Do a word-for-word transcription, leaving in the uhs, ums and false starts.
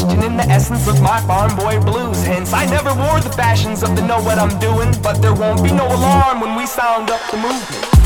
questioning the essence of my farm boy blues. Hence, I never wore the fashions of the know what I'm doing, but there won't be no alarm when we sound up the movement.